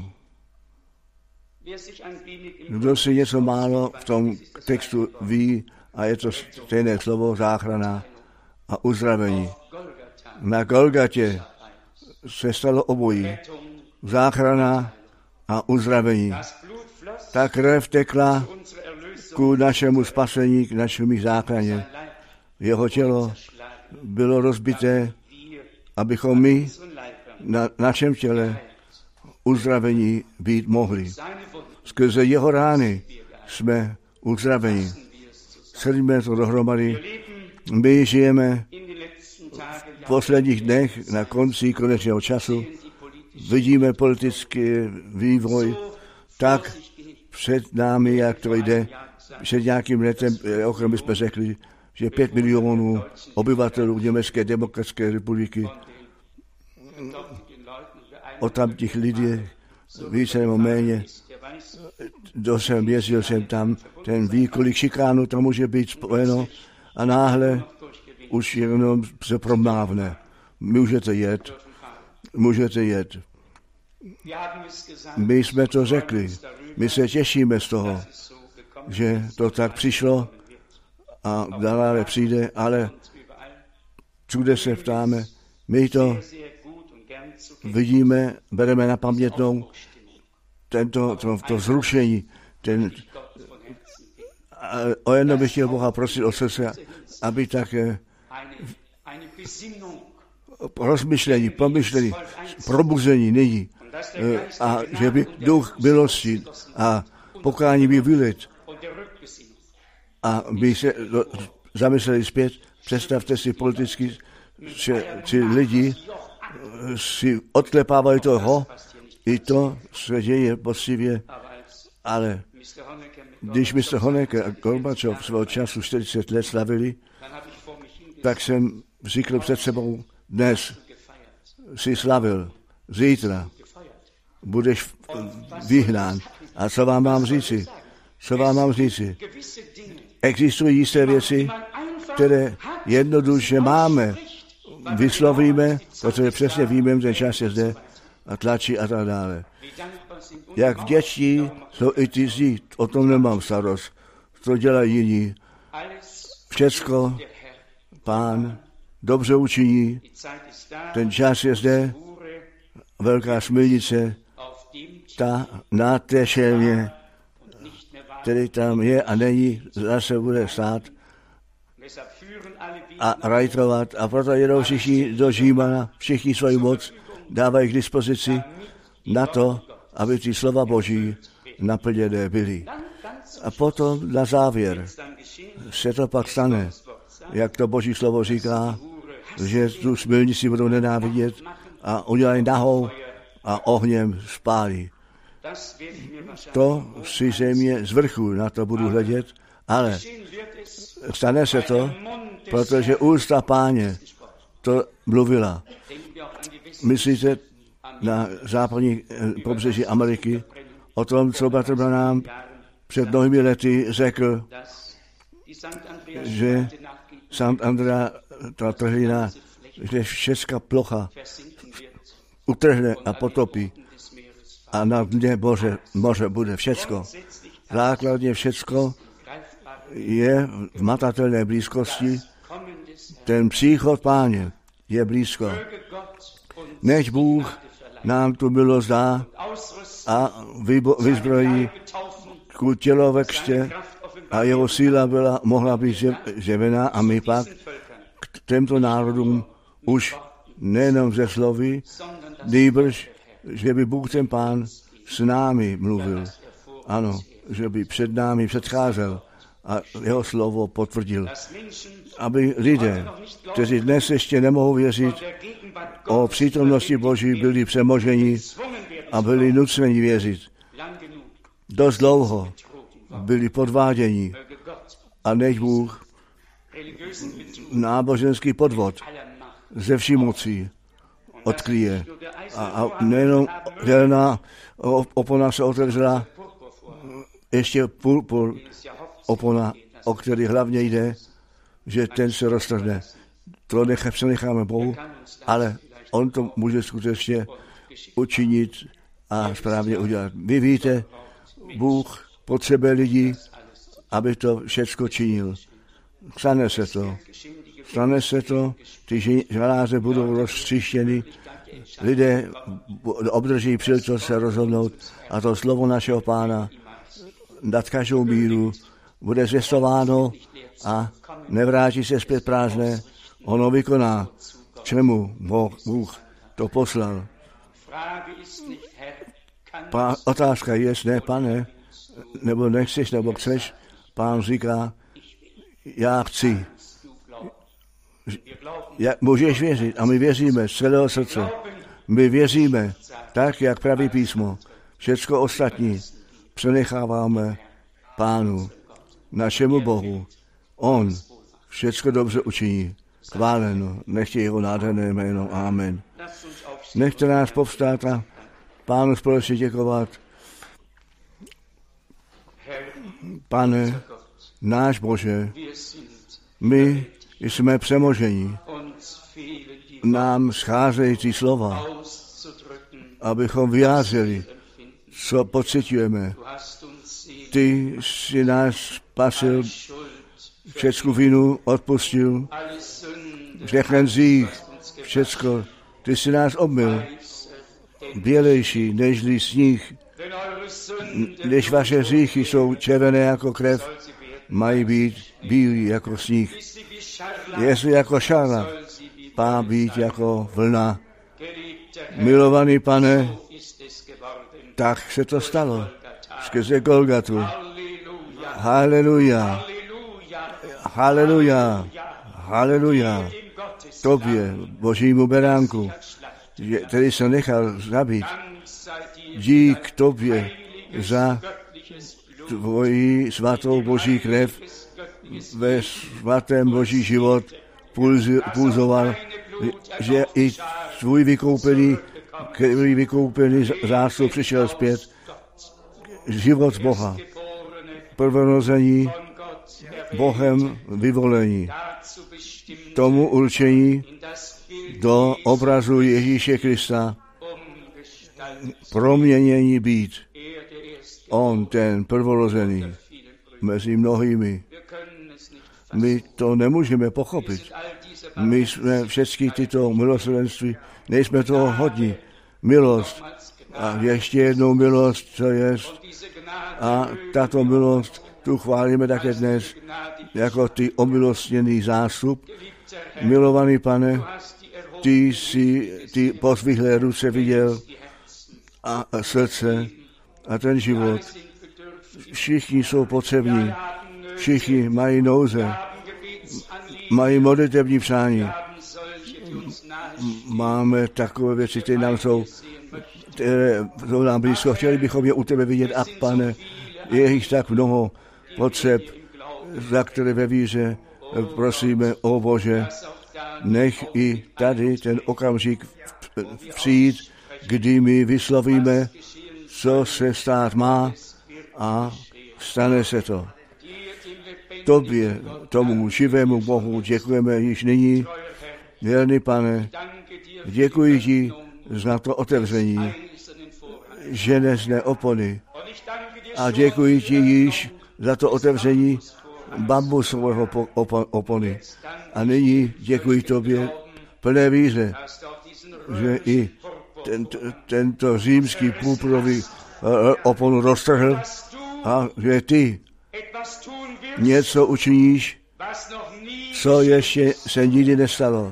Kdo si něco málo v tom textu ví, a je to stejné slovo záchrana a uzdravení. Na Golgatě se stalo obojí. Záchrana a uzdravení. Ta krev tekla ku našemu spasení, k našemu záchraně. Jeho tělo bylo rozbité, abychom my na našem těle uzdravení být mohli. Skrze jeho rány jsme uzdraveni. Sledíme to dohromady. My žijeme v posledních dnech na konci konečného času. Vidíme politický vývoj tak před námi, jak to jde. Před nějakým letem, okrem bychom řekli, že pět milionů obyvatelů Německé demokratické republiky o tam těch lidí více nebo méně. Kdo jsem jezdil jsem tam, ten ví, kolik šikánu tam může být spojeno a náhle už jenom se promávne. Můžete jet, můžete jet. My jsme to řekli, my se těšíme z toho, že to tak přišlo a dále přijde, ale všude se ptáme, my to vidíme, bereme na pamětnou, tento, to, to zrušení, ten, a o jedno bych chtěl Boha prosit o srdce, aby také rozmyšlení, pomyšlení, probuzení nyní a že by duch milosti a pokání by vylet a by se zamysleli zpět. Představte si politicky, že ti lidi si odklepávají toho, i to se děje poctivě, ale když mister Honecker a Gorbačov svého času čtyřicet let slavili, tak jsem říkal před sebou, dnes si slavil, zítra budeš vyhnán. A co vám mám říci? Co vám mám říci? Existují jisté věci, které jednoduše máme, vyslovíme, protože přesně víme, že čas je zde a tlačí a tak dále. Jak vděční jsou i ty zdi, o tom nemám starost. To dělají jiní. Všecko Pán dobře učiní, ten čas je zde, velká smilnice, ta na té šelmě, který tam je a není, zase bude stát a rajtrovat. A proto jedou všichni do Římana, všichni svoji moc dávají k dispozici na to, aby ty slova Boží naplněné byly. A potom na závěr se to pak stane, jak to Boží slovo říká, že tu smilnici budou nenávidět a udělají nahou a ohněm spálí. To si země z vrchu na to budu hledět, Ale stane se to, protože ústa Páně to mluvila. Myslíte na západní pobřeží Ameriky o tom, co bratr Branham před mnohými lety řekl, že Sant Andrea, ta trhlina, že všechna plocha utrhne a potopí a na dně moře, moře bude všecko. Základně všecko je v matatelné blízkosti. Ten příchod Páně je blízko. Nech Bůh nám tu milost dá a vyzbrojí ku tělo ve křtě a jeho síla byla, mohla být zjevená a my pak k těmto národům už nejenom ze slovy, nýbrž, že by Bůh ten Pán s námi mluvil. Ano, že by před námi předcházel a jeho slovo potvrdil. Aby lidé, kteří dnes ještě nemohou věřit, o přítomnosti Boží byli přemoženi a byli nuceni věřit. Dost dlouho byli podváděni a nech Bůh náboženský podvod ze vší mocí odkryje. A, a nejenom dělná opona se otevřela, ještě půl, půl opona, o který hlavně jde, že ten se roztrhne. To nechá, přenecháme Bohu, ale on to může skutečně učinit a správně udělat. Vy víte, Bůh potřebuje lidí, aby to všecko činil. Stane se to. Stane se to, ty žaláře budou roztříštěny, lidé obdrží příležitost se rozhodnout a to slovo našeho Pána nad každou míru bude zvěstováno a nevrátí se zpět prázdné. Ono vykoná, čemu Bůh to poslal. Pá, otázka je, ne, pane, nebo nechceš, nebo chceš. Pán říká, já chci. Jak můžeš věřit? A my věříme z celého srdce. My věříme, tak, jak praví písmo. Všecko ostatní přenecháváme Pánu, našemu Bohu. On všecko dobře učiní. Chváleno, nechtě jeho nádherné jméno. Amen. Nechte nás povstát a Pánu společně děkovat. Pane, náš Bože, my jsme přemoženi. Nám scházející slova, abychom vyjádřili, co pociťujeme. Ty jsi nás spasil, všecku vinu odpustil, všechny hřích, všecko. Ty jsi nás obmyl, bělejší nežli sníh, než vaše hříchy jsou červené jako krev, mají být bílí jako sníh. Jestli jako šarla, má být jako vlna. Milovaný Pane, tak se to stalo skrze Golgatu. Haleluja, haleluja, haleluja. Tobě, Božímu beránku, který se nechal zabít. Dík Tobě za tvoji svatou Boží krev ve svatém Boží život pulzoval, že i svůj vykoupený, který vykoupený zástup přišel zpět. Život Boha, prvorození, Bohem vyvolení, tomu určení do obrazu Ježíše Krista, proměnění být. On, ten prvorozený, mezi mnohými. My to nemůžeme pochopit. My jsme všechny tyto milosrdenství, nejsme toho hodní. Milost a ještě jednou milost, co je. A tato milost, tu chválíme také dnes, jako ty omilostněný zástup. Milovaný Pane, ty jsi ty pozvihlé ruce viděl a, a srdce a ten život. Všichni jsou potřební, všichni mají nouze, mají modlitební přání. Máme takové věci, které nám jsou, které jsou nám blízko. Chtěli bychom je u tebe vidět, a Pane, je jich tak mnoho potřeb. za které ve víře prosíme, o Bože, nech i tady ten okamžik přijít, kdy my vyslovíme, co se stát má a stane se to. Tobě, tomu živému Bohu, děkujeme již nyní, věrný Pane, děkuji ti za to otevření železné opony a děkuji ti již za to otevření bambusového opony. A nyní děkuji tobě plné víře, že i tento, tento římský půlpudový oponu roztrhl a že ty něco učiníš, co ještě se nikdy nestalo.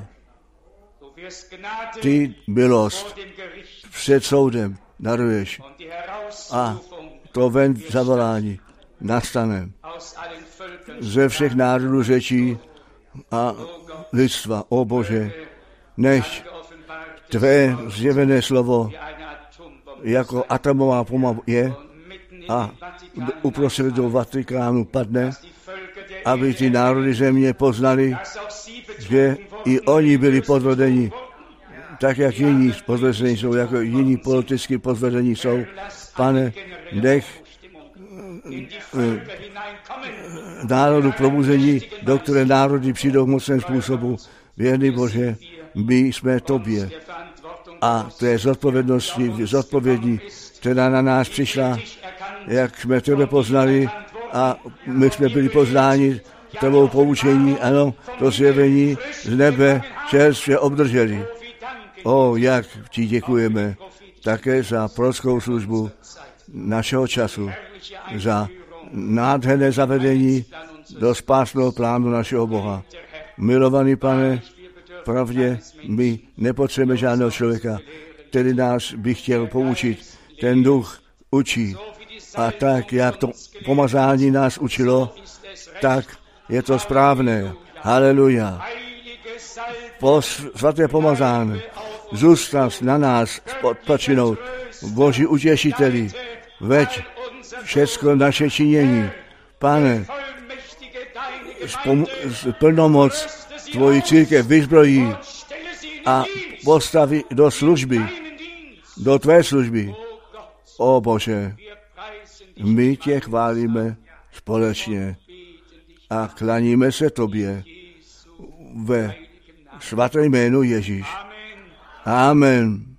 Ty milost před soudem daruješ a to ven zavolání nastane ze všech národů, řečí a lidstva. O Bože, nech tvé zjevené slovo jako atomová bomba je a uprostřed do Vatikánu padne, aby ty národy země poznali, že i oni byli podvedeni, tak jak jiní podvedení jsou, jako jiní politicky podvedení jsou. Pane, nech národu probuzení, do které národy přijdou v mocném způsobu. Věrný Bože, my jsme tobě a té zodpovědnosti, zodpovědní, která na nás přišla, jak jsme tebe poznali a my jsme byli poznáni tebou poučení, ano, to zjevení z nebe čerstvě obdrželi. O, jak ti děkujeme také za prorockou službu našeho času, za nádherné zavedení do spásného plánu našeho Boha. Milovaný Pane, pravdě my nepotřebujeme žádného člověka, který nás by chtěl poučit. Ten duch učí. A tak, jak to pomazání nás učilo, tak je to správné. Haleluja. Po svaté pomazání zůstav na nás odpočinout. Boží utěšiteli, veď všecko naše činění. Pane, spom- plnomoc tvoji církev vyzbrojí a postaví do služby, do tvé služby. O Bože, my tě chválíme společně a klaníme se tobě ve svatém jménu Ježíš. Amen.